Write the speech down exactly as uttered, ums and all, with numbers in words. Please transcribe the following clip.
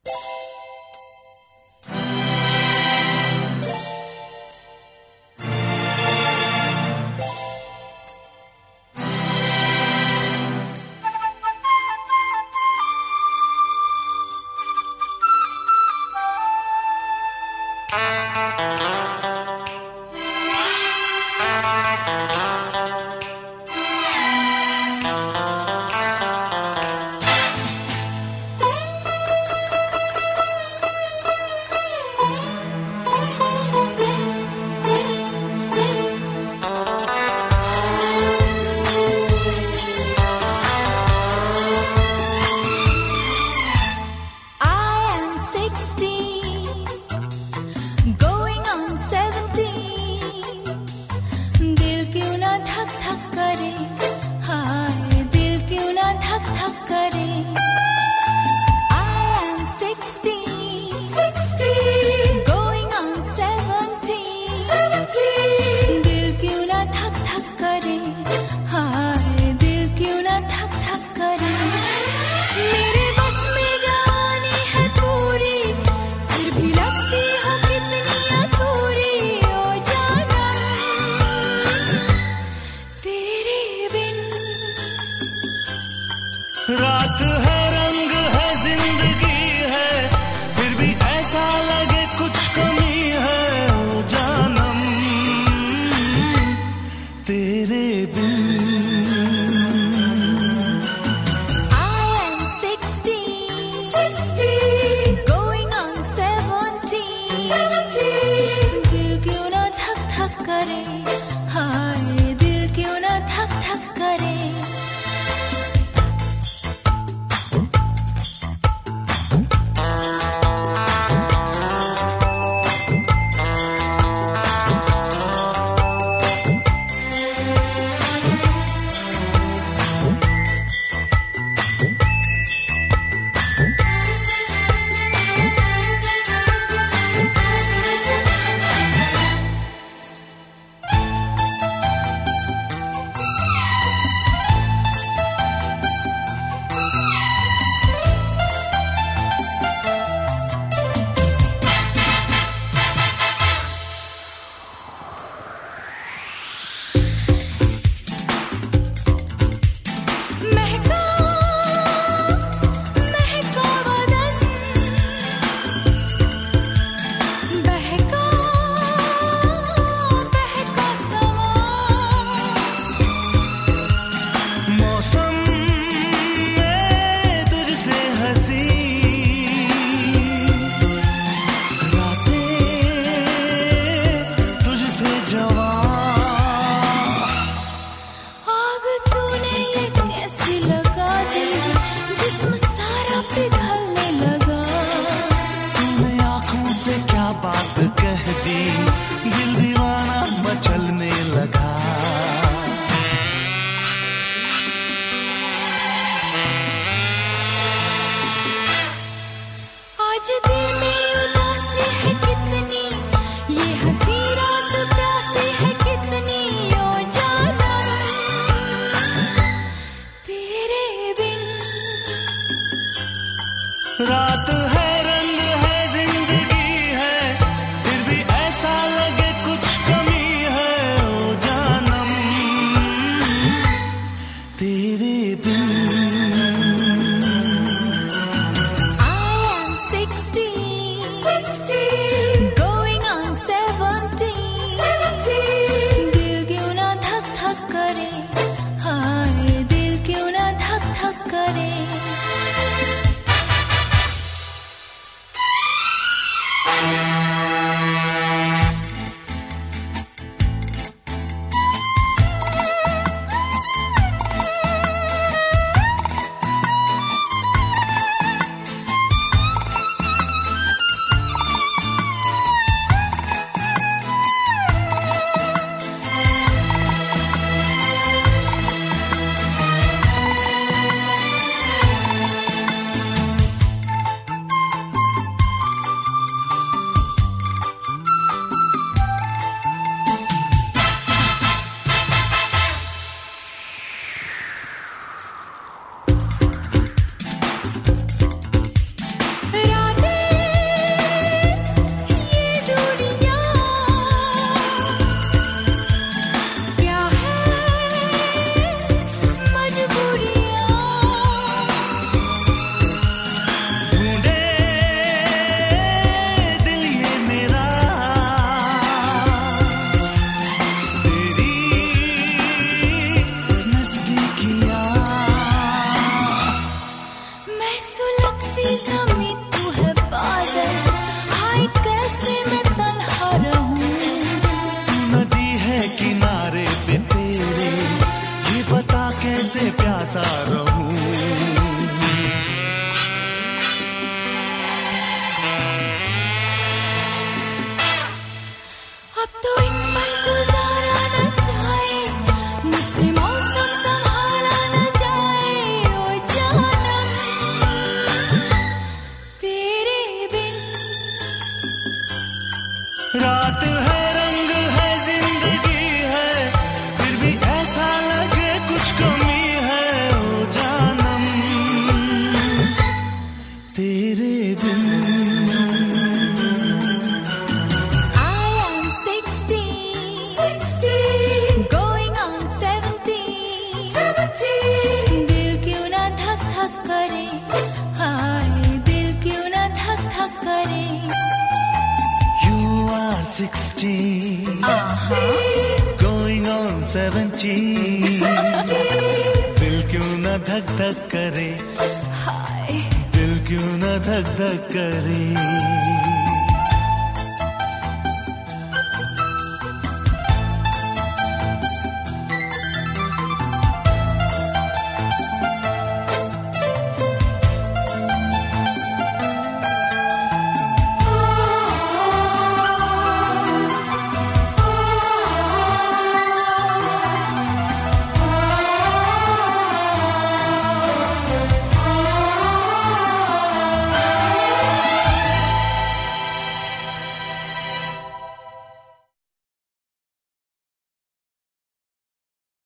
रात है, रंग है, जिंदगी है, फिर भी ऐसा लगे कुछ कमी है। ओ जानम तेरे बिन। I am sixteen, sixteen, going on seventeen, seventeen. दिल क्यों ना धक धक करे, हाय दिल क्यों ना धक धक करे। बात कह दी, दिल दीवाना मचलने लगा। आज दिल में उदासी है कितनी, ये हंसी रात प्यासी है कितनी। ओ जानम तेरे बिन। रात है, रंग है, जिंदगी है, फिर भी ऐसा लगे कुछ कमी है। ओ जानम तेरे बिन। Going on seventeen, seventeen. दिल क्यों ना धक धक करे, हाय दिल क्यों ना धक धक करे। प्यासा रहूं। अब तो एक पल गुजारा न जाए, मुझसे मौसम संभाला न जाए, ओ जानम तेरे बिन। रात है, रंग है, जिंदगी है, फिर भी ऐसा लगे कुछ कमी है, ओ जानम तेरे बिन। दिल क्यों ना धक धक करे, हाय दिल क्यों ना धक धक करे। You are sixteen, going on seventeen. दिल क्यों ना धक धक करे, हाय दिल क्यों ना धक धक करे।